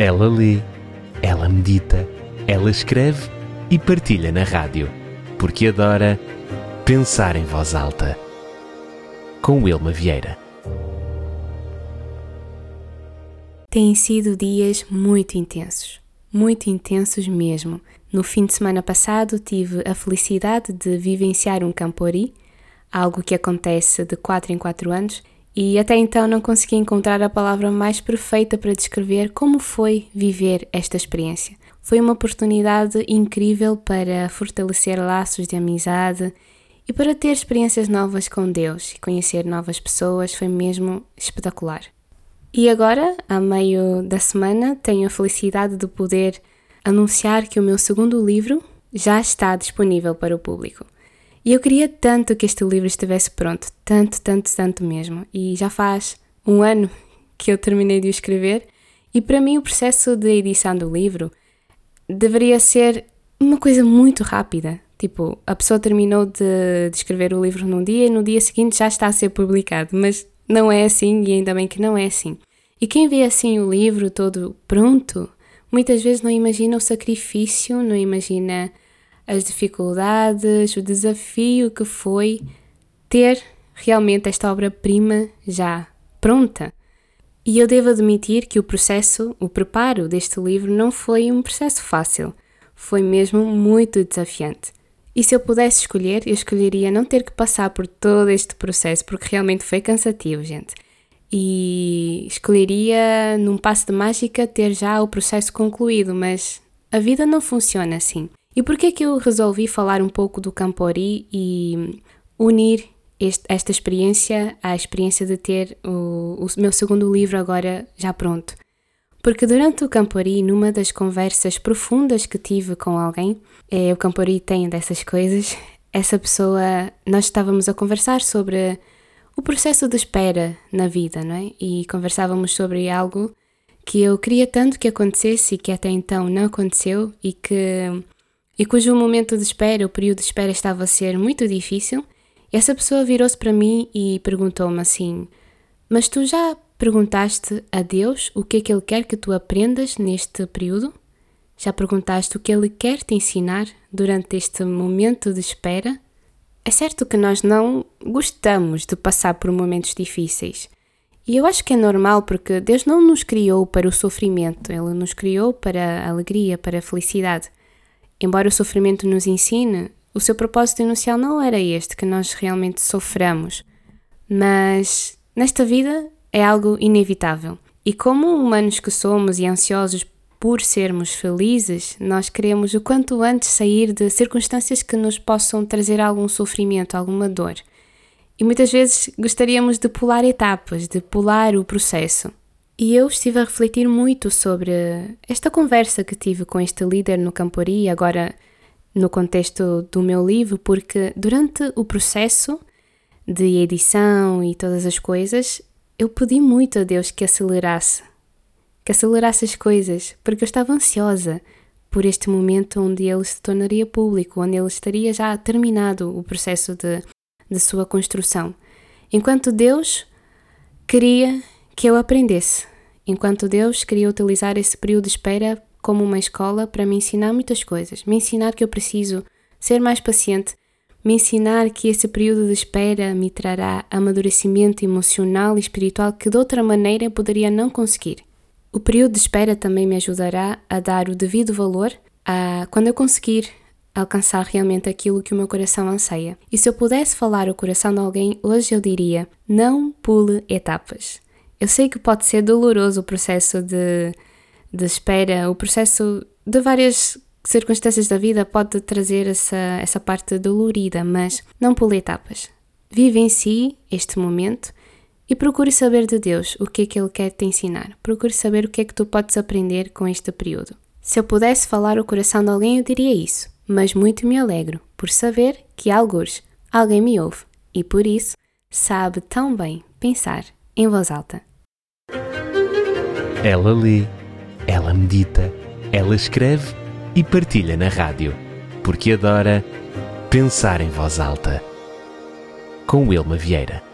Ela lê, ela medita, ela escreve e partilha na rádio, porque adora pensar em voz alta. Com Wilma Vieira. Têm sido dias muito intensos mesmo. No fim de semana passado tive a felicidade de vivenciar um Camporri, algo que acontece de 4 em 4 anos, e até então não consegui encontrar a palavra mais perfeita para descrever como foi viver esta experiência. Foi uma oportunidade incrível para fortalecer laços de amizade e para ter experiências novas com Deus e conhecer novas pessoas. Foi mesmo espetacular. E agora, a meio da semana, tenho a felicidade de poder anunciar que o meu segundo livro já está disponível para o público. E eu queria tanto que este livro estivesse pronto, tanto mesmo. E já faz um ano que eu terminei de o escrever, e para mim o processo de edição do livro deveria ser uma coisa muito rápida. Tipo, a pessoa terminou de escrever o livro num dia e no dia seguinte já está a ser publicado, mas não é assim, e ainda bem que não é assim. E quem vê assim o livro todo pronto, muitas vezes não imagina o sacrifício, não imagina as dificuldades, o desafio que foi ter realmente esta obra-prima já pronta. E eu devo admitir que o preparo deste livro não foi um processo fácil, foi mesmo muito desafiante. E se eu pudesse escolher, eu escolheria não ter que passar por todo este processo, porque realmente foi cansativo, gente. E escolheria, num passe de mágica, ter já o processo concluído, mas a vida não funciona assim. E por que é que eu resolvi falar um pouco do Camporri e unir esta experiência à experiência de ter o meu segundo livro agora já pronto? Porque durante o Camporri, numa das conversas profundas que tive com alguém, o Camporri tem dessas coisas, essa pessoa, nós estávamos a conversar sobre o processo de espera na vida, não é? E conversávamos sobre algo que eu queria tanto que acontecesse e que até então não aconteceu e cujo momento de espera, o período de espera estava a ser muito difícil. E essa pessoa virou-se para mim e perguntou-me assim: mas tu já perguntaste a Deus o que é que Ele quer que tu aprendas neste período? Já perguntaste o que Ele quer te ensinar durante este momento de espera? É certo que nós não gostamos de passar por momentos difíceis. E eu acho que é normal, porque Deus não nos criou para o sofrimento, Ele nos criou para a alegria, para a felicidade. Embora o sofrimento nos ensine, o seu propósito inicial não era este, que nós realmente soframos. Mas nesta vida é algo inevitável. E como humanos que somos e ansiosos por sermos felizes, nós queremos o quanto antes sair de circunstâncias que nos possam trazer algum sofrimento, alguma dor. E muitas vezes gostaríamos de pular etapas, de pular o processo. E eu estive a refletir muito sobre esta conversa que tive com este líder no Camporri, agora no contexto do meu livro, porque durante o processo de edição e todas as coisas, eu pedi muito a Deus que acelerasse as coisas, porque eu estava ansiosa por este momento onde ele se tornaria público, onde ele estaria já terminado o processo de sua construção. Enquanto Deus queria que eu aprendesse, enquanto Deus queria utilizar esse período de espera como uma escola para me ensinar muitas coisas, me ensinar que eu preciso ser mais paciente, me ensinar que esse período de espera me trará amadurecimento emocional e espiritual que de outra maneira eu poderia não conseguir. O período de espera também me ajudará a dar o devido valor quando eu conseguir alcançar realmente aquilo que o meu coração anseia. E se eu pudesse falar o coração de alguém, hoje eu diria: não pule etapas. Eu sei que pode ser doloroso o processo de espera, o processo de várias circunstâncias da vida pode trazer essa parte dolorida, mas não pule etapas. Vive em si este momento e procure saber de Deus o que é que Ele quer te ensinar. Procure saber o que é que tu podes aprender com este período. Se eu pudesse falar o coração de alguém, eu diria isso, mas muito me alegro por saber que algures alguém me ouve e por isso sabe tão bem pensar em voz alta. Ela lê, ela medita, ela escreve e partilha na rádio, porque adora pensar em voz alta. Com Wilma Vieira.